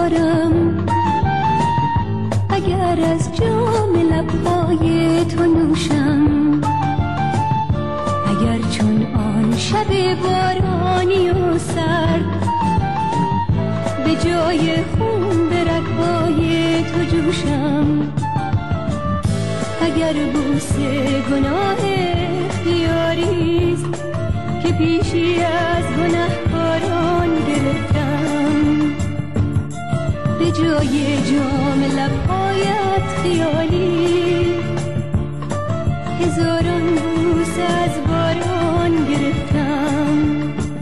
دارم، اگر از جام لبهای تو نوشم، اگر چون آن شب بارانی و سرد به جای خون به رگ‌های تو جوشم، اگر بوسه گناه اختیاریست که پیشی از گنهکاران گرفتم، به جای جام لبهایت خیالی هزاران بوسه از باران گرفتم.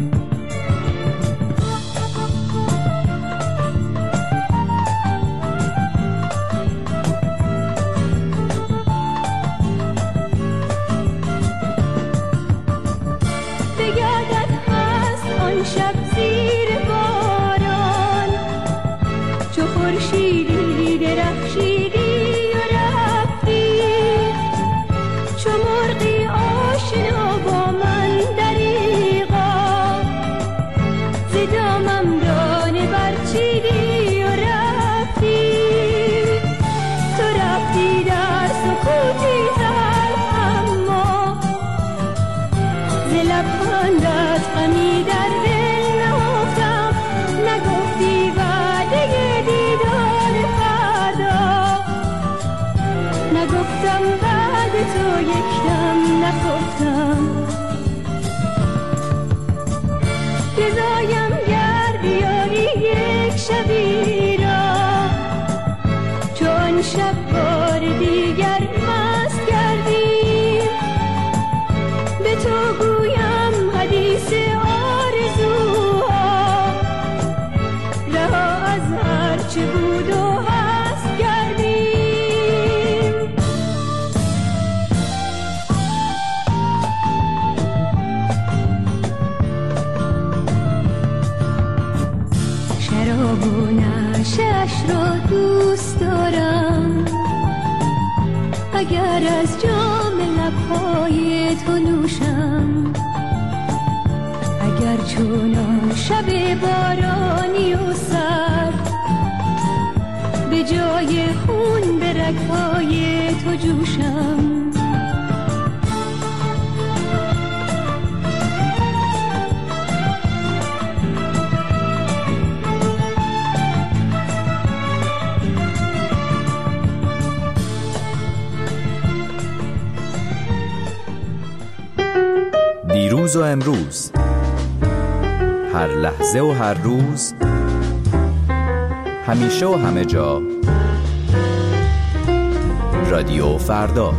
شب زیر باران چو خورشیدی درخشیدی و رفتی، چو مرغی آشنا با من دریغا ز دامم دانه برچیدی و رفتی، تو رفتی در سکوتی تلخ اما ز لبخندت غمی در تو یکدم نخفتم، رضایم گر بیاری یک شبی را، چون شب بار دیگر مست کردیم، به تو گویم حدیث آرزوها، رها از هرچه بود و هست کردیم. شراب و نشأش را دوست دارم، اگر از جام لبهای تو نوشم، اگر چون آن شب بارانی و سرد به جای خون به رگ‌های تو جوشم، دیروز و امروز، هر لحظه و هر روز، همیشه و همه جا، رادیو فردا.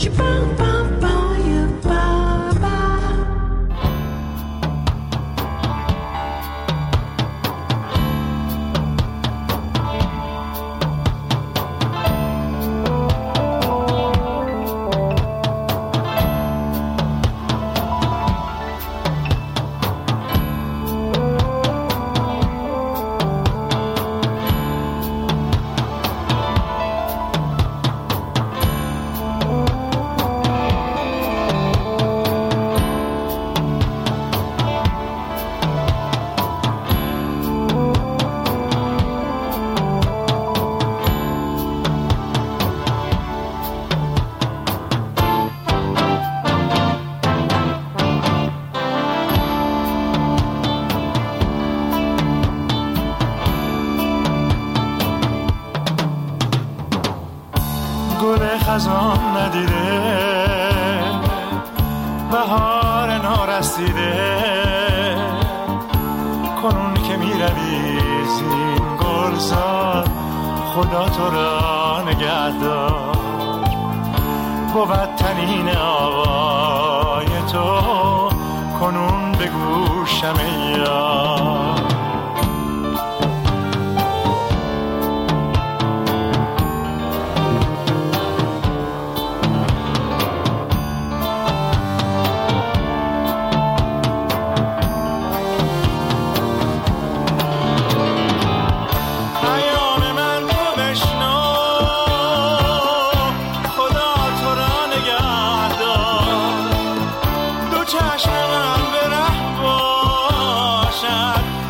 گل خزان ندیده، بهار نارسیده، کنون که می روی زین گلزار، خدا تو را نگهدار، بود تنین آوای تو کنون به گوشم یار. چشم من به ره باشد،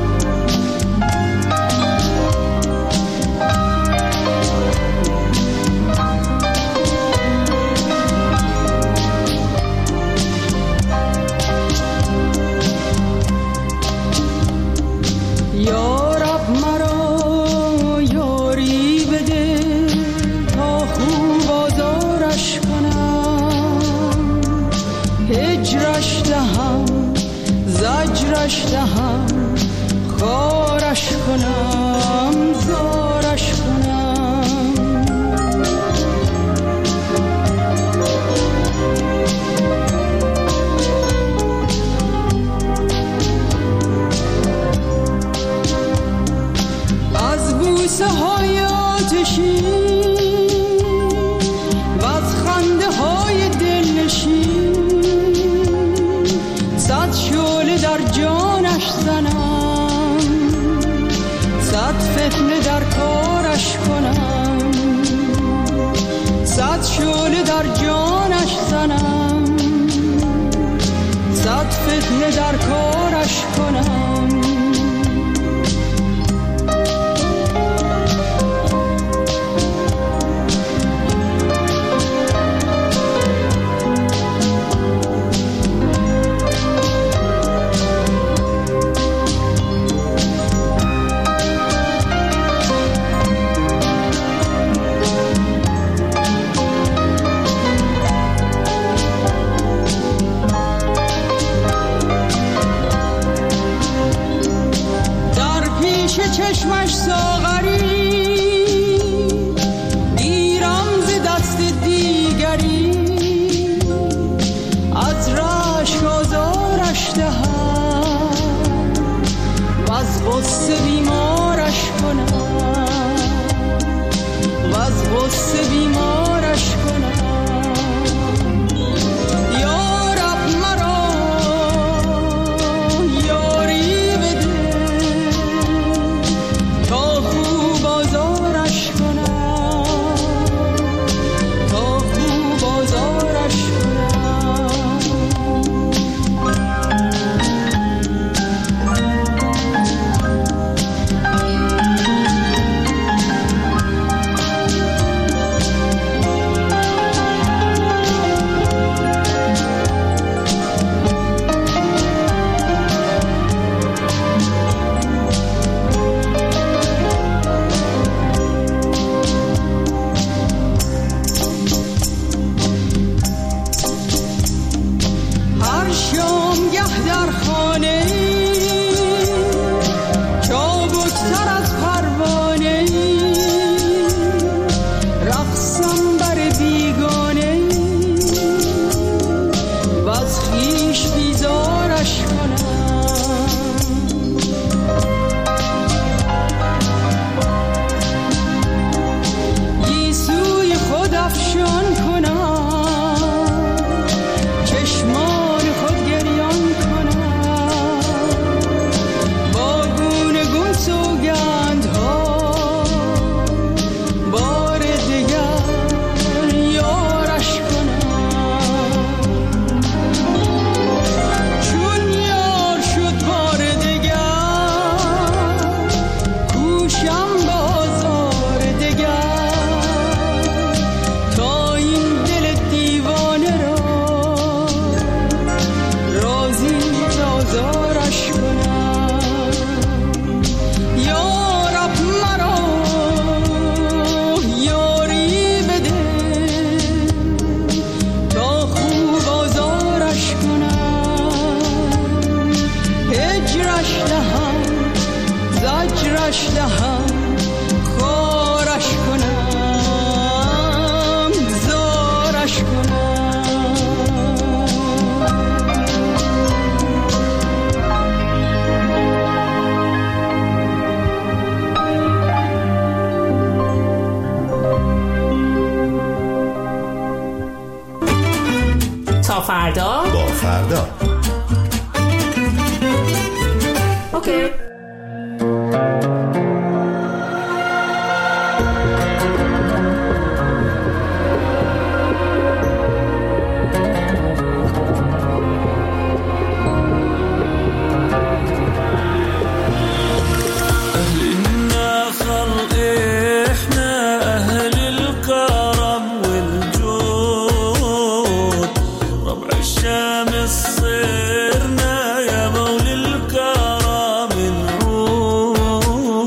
کارش کنم زارش کنم. از بوسه های آتشی و از خنده های دلنشین صد شعله در جانش زنم، صد فتنه در کارش کنم، صد شعله در جانش زنم، صد فتنه در کارش کنم. چشمش ساغری گیرم ز دست دیگری، از رشک آزارش دهم و از غصه بیمارش کنم، و از غصه بیمارش کنم. یا رب مرا یاری بده تا خوب آزارش کنم، تا خوب آزارش کنم. هر شامگه در خانه چابکتر از پروانه رقصم بر بیگانه و از خویش بیزارش کنم. گیسوی خود افشان کنم، چشمان خود گریان کنم، با گونه گون سوگندها بار دگر یارش کنم. چون یار شد بار دگر کوشم بازار دگر تا این دل دیوانه را راضی آزارش کنم. یا رب مرا یاری بده تا خوب آزارش کنم. هجرش دهم زجرش دهم خارش کنم زارش کنم. تا فردا با فردا. اوکی. صرنا يا مولي الكرم الروح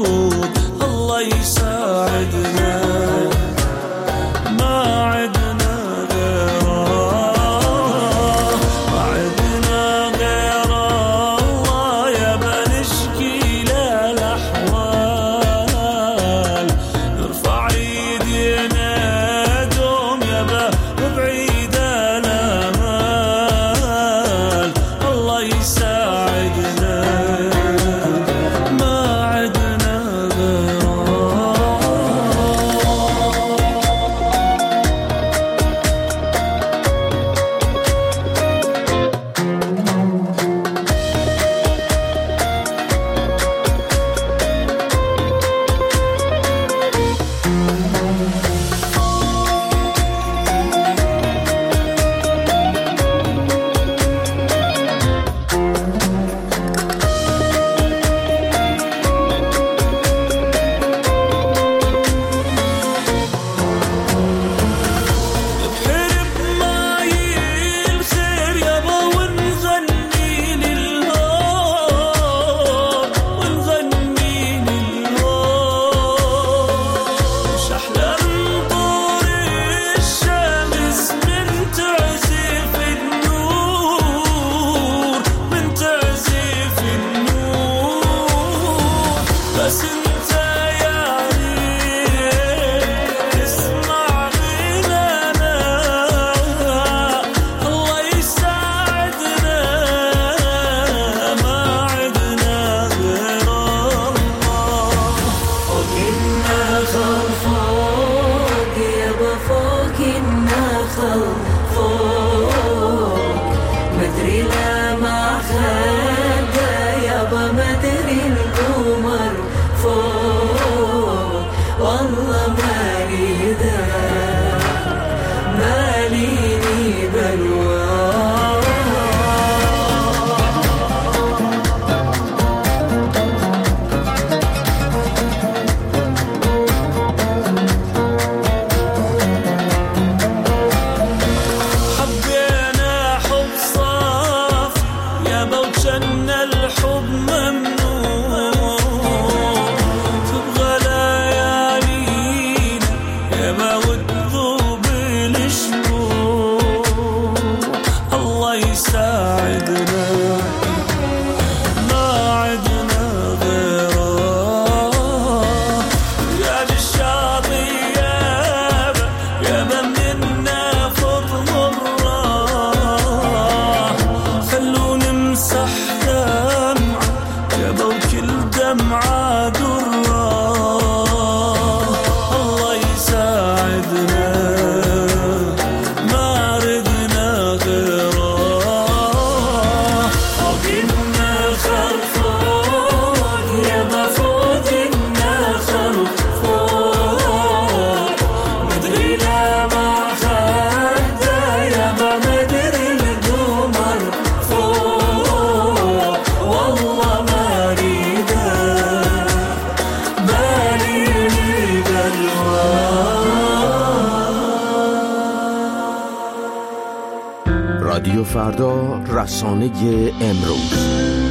رادیو فردا، رسانه امروز.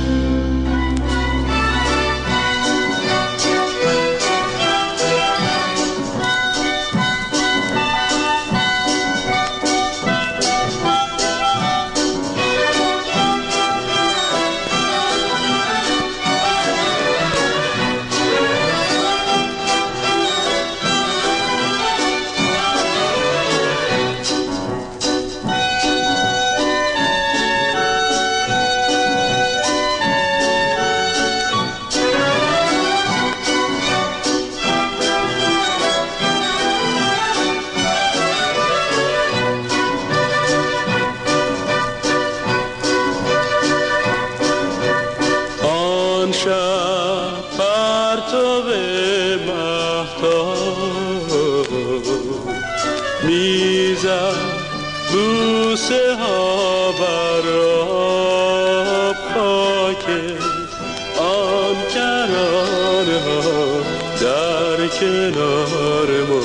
بوسه ها بر آب خاک آن کرانه ها در کنار ما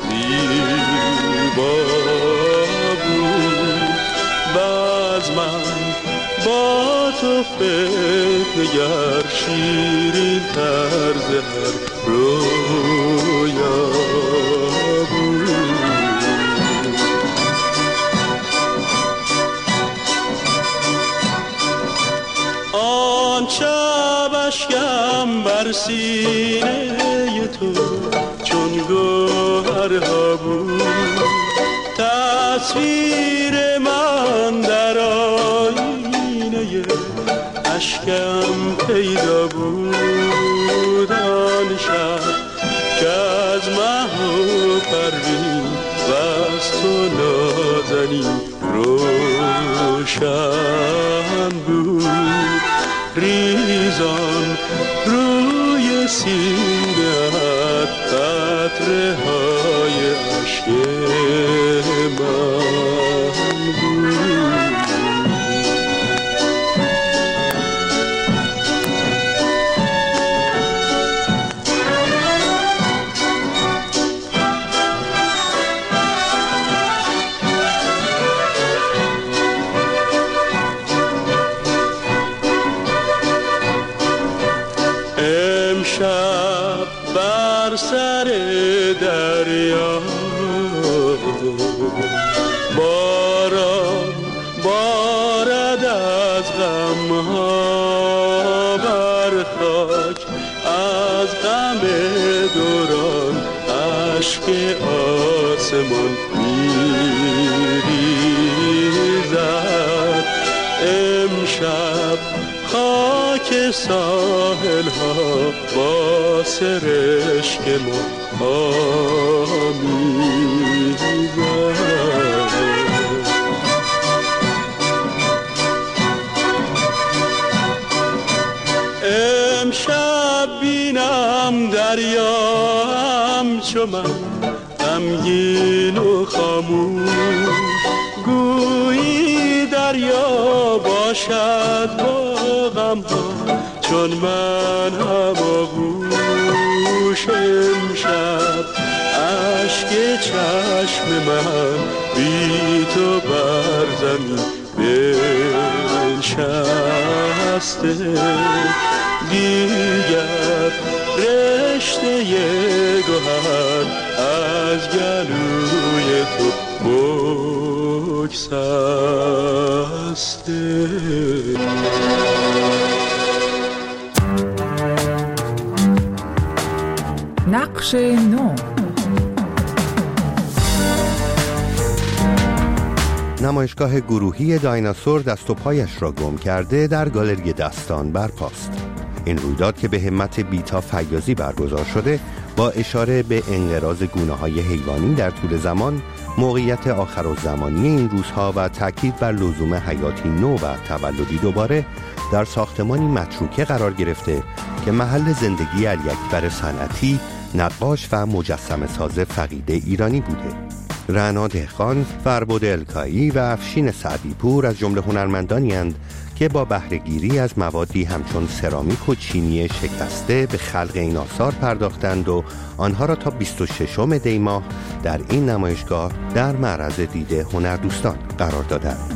زیبا بود. باز من با تو فکر نگر شیرین طرز هر رویا بود. آن شب اشکم بر سینه تو چون گوهرها بود. تصویر من در آینه اشکم پیدا بود. آن شب که از مه و پروین و از تو نازنین روشن بود. ریزان روی سینه‌ات قطره های عشق من بود. امشب بر سر دریا باران بارد از غمها بر خاک از غم دوران اشک آسمان میریزد. امشب خاک ساحل ها با سرشک ما آمیزد. امشب بینم دریا همچو من غمگین و خاموش، گویی دریا باشد با غم ها چون من هماغوش. امشب اشک چشم من بی تو بر زمین بنشسته، دیگر رشته گوهر از گلوی تو بگسسته. نقش نو. نمایشگاه گروهی دایناسور دست و پایش را گم کرده در گالری دستان برپاست. این رویداد که به همت بیتا فیاضی برگزار شده با اشاره به انقراض گونه‌های حیوانی در طول زمان، موقعیت آخرالزمانی این روزها و تاکید بر لزوم حیاتی نو و تولدی دوباره در ساختمانی متروکه قرار گرفته که محل زندگی علی‌اکبر صنعتی، نقاش و مجسمه ساز فقید ایرانی بوده. رعنا دهقان، فربد الکایی و افشین سعدی پور از جمله هنرمندانی اند که با بهره‌گیری از موادی همچون سرامیک و چینی شکسته به خلق این آثار پرداختند و آنها را تا 26 دی ماه در این نمایشگاه در معرض دید هنردوستان قرار دادند.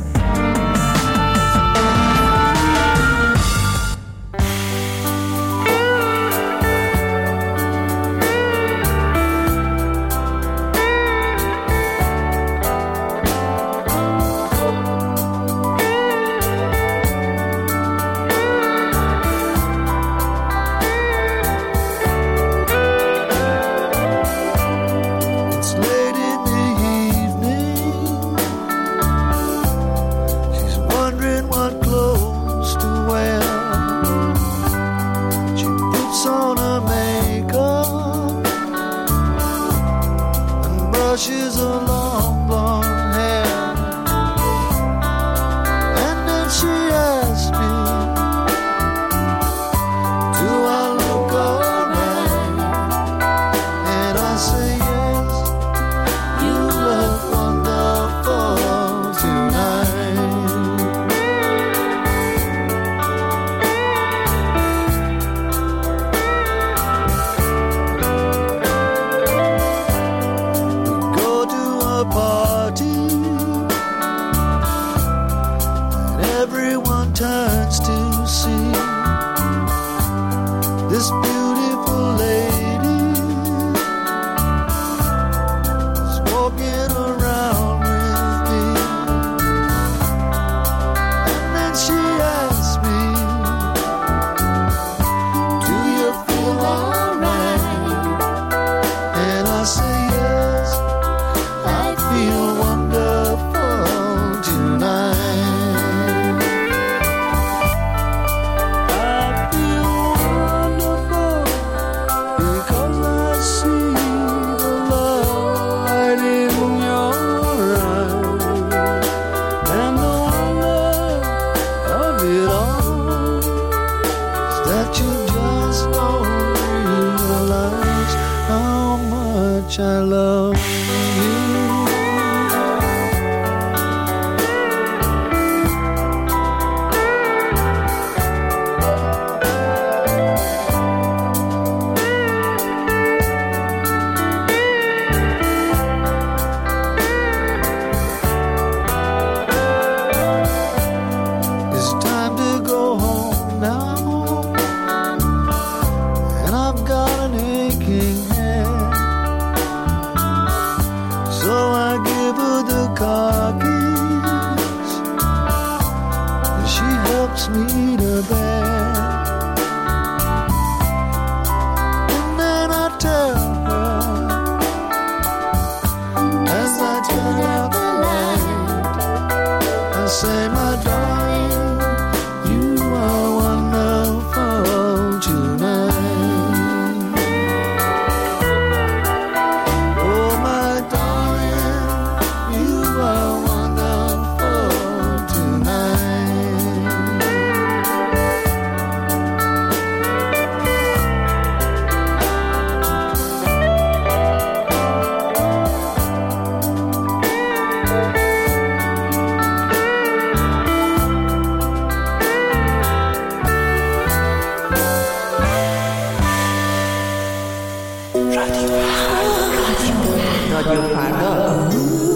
رادیو فردا.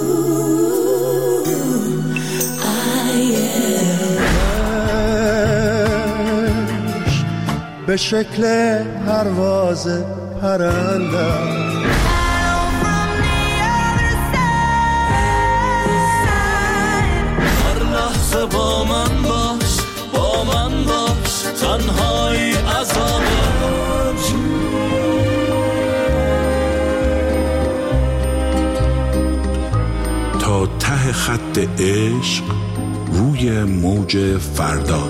به شکل پرواز پرندم هر لحظه با من باش، با من باش، تنهایی عذابه. تا ته خط عشق روی موج فردا.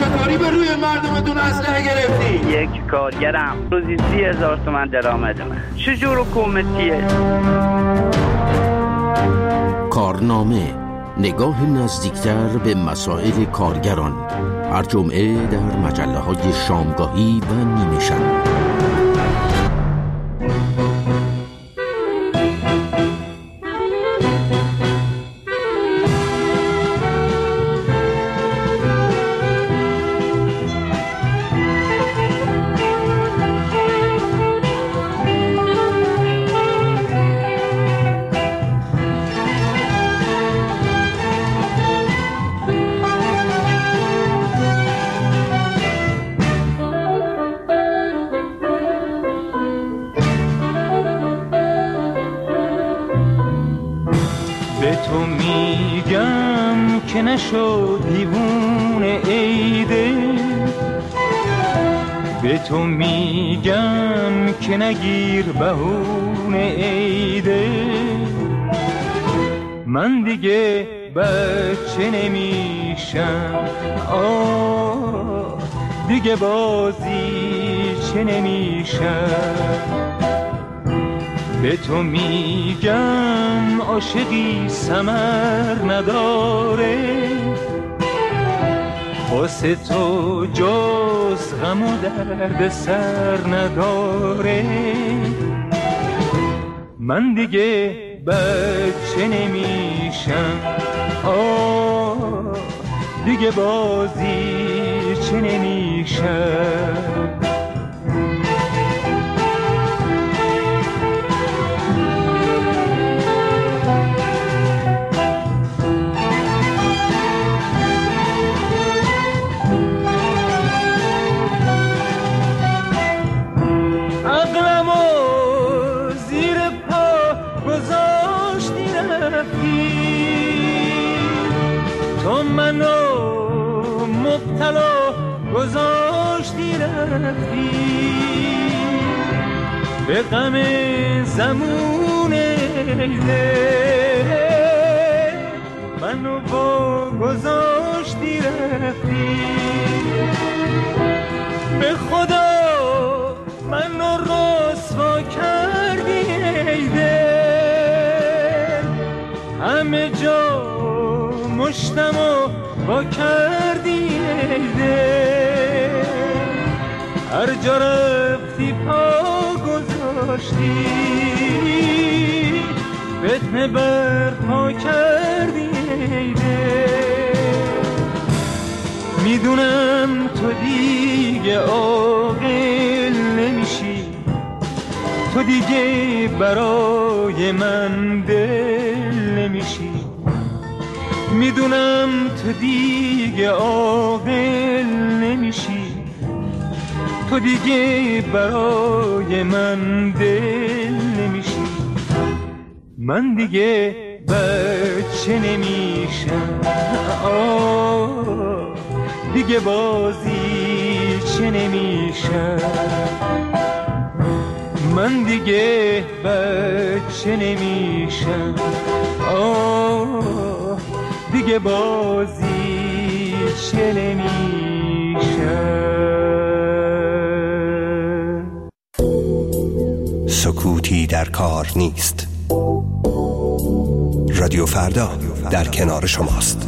چطوری به روی مردمتون اسلحه گرفتی؟ یک کارگرم روزی 30,000 تومان درآمدمه. چجور حکومتیه؟ کارنامه، نگاه نزدیکتر به مسائل کارگران، هر جمعه در مجله‌های شامگاهی و نیمه شب. نشو دیوونه ایده، به تو میگم که نگیر بهونه ایده. من دیگه بچه نمیشم، دیگه بازی چه نمیشم. به تو میگم عاشقی ثمر نداره، واسه تو جز غم و درد سر نداره. من دیگه بچه نمیشم، دیگه بازی چه نمیشم. تو منو مبتلا گذاشتی رفتی، به غم زمون ایده منو با گذاشتی رفتی. به خدا منو رسوا کردی ایده، همه جا مشتمو با کردی ایده. هر جا رفتی پا گذاشتی، فتنه برپا کردی ایده. میدونم تو دیگه عاقل نمیشی، تو دیگه برای من دل نمیشی. میدونم تو دیگه عاقل نمیشی، تو دیگه برای من دل نمیشی. من دیگه بچه نمیشم، دیگه بازی چه نمیشم. من دیگه بچه نمیشم، دیگه بازی چه نمیشم. سکوتی در کار نیست. رادیو فردا در کنار شماست.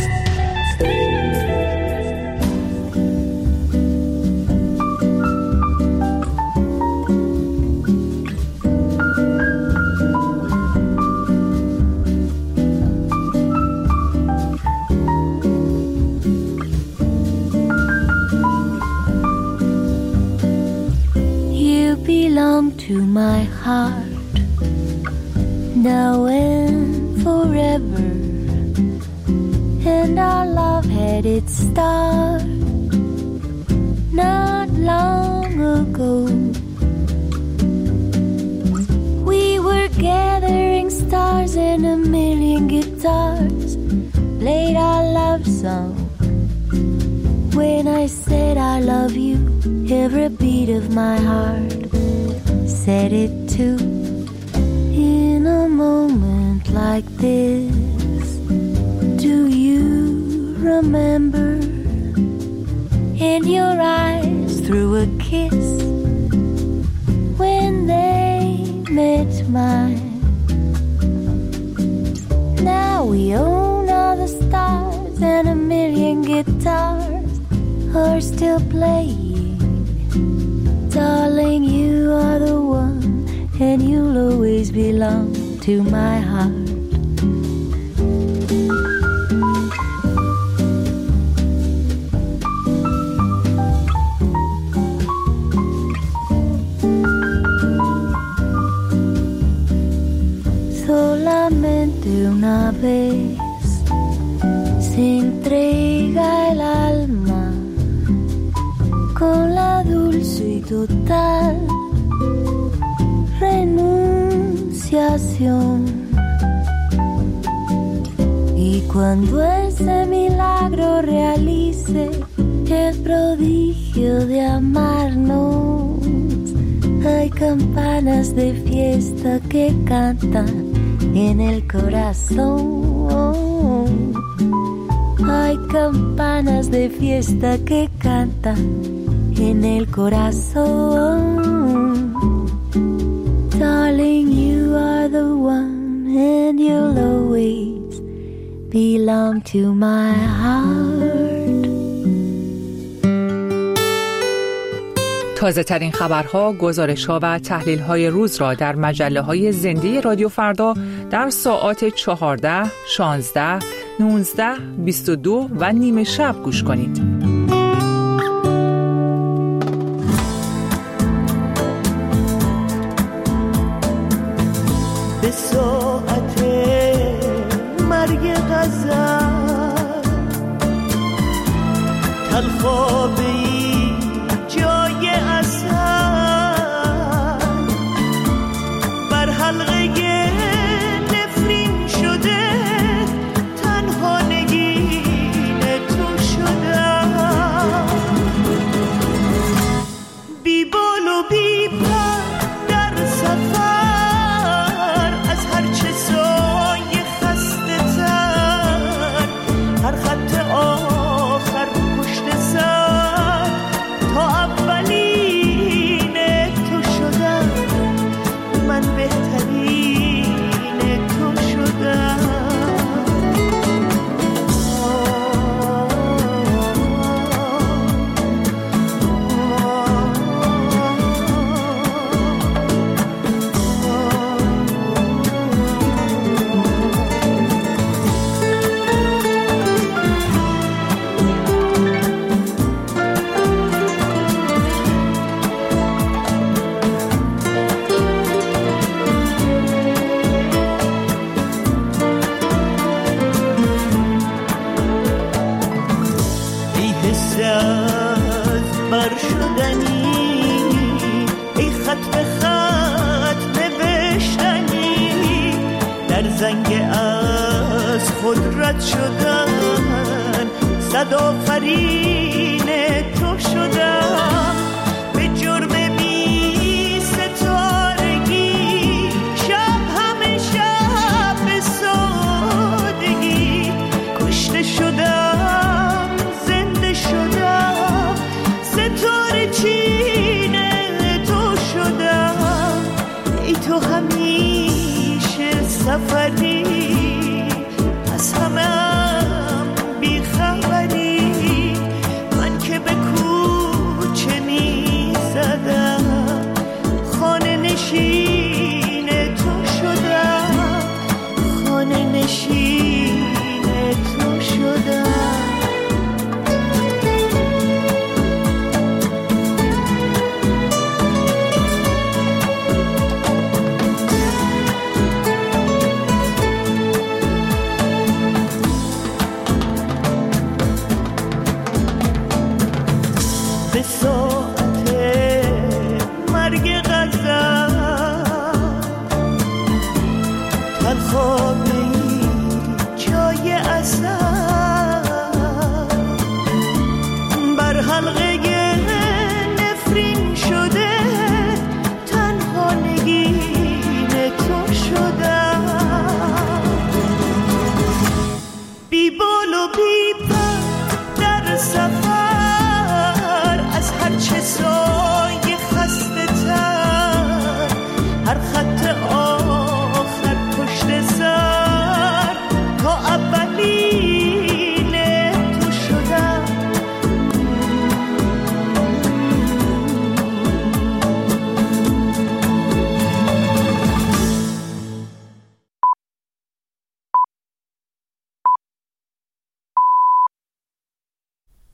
To my heart, now and forever, and our love had its start not long ago. We were gathering stars and a million guitars played our love song. When I said I love you, every beat of my heart said it too. In a moment like this, do you remember in your eyes through a kiss when they met mine. Now we own all the stars and a million guitars are still playing. Darling, you are the one, and you'll always belong to my heart. Solamente una vez se entrega el alma con la dulce y total renunciación. Y cuando ese milagro realice el prodigio de amarnos, hay campanas de fiesta que cantan en el corazón. Hay campanas de fiesta que cantan en el corazón. Darling, you are the one, and you'll always belong to my heart. تازه ترین خبرها، گزارش‌ها و تحلیل‌های روز را در مجله‌های زنده رادیو فردا در ساعات 14، 16، 19، 22 و نیمه شب گوش کنید. به ساعت مرگ غزل تلخابی جای اصل بر حلقه نفرین شده تنها نگین تو شدم بی بال و بی پر در سفر از هرچه سایه خسته تر هر خط آخر پشت سر تا اولین تو شدم من بهترین تو شدم زنگ از خود رد شدن صد آفرین تو شدن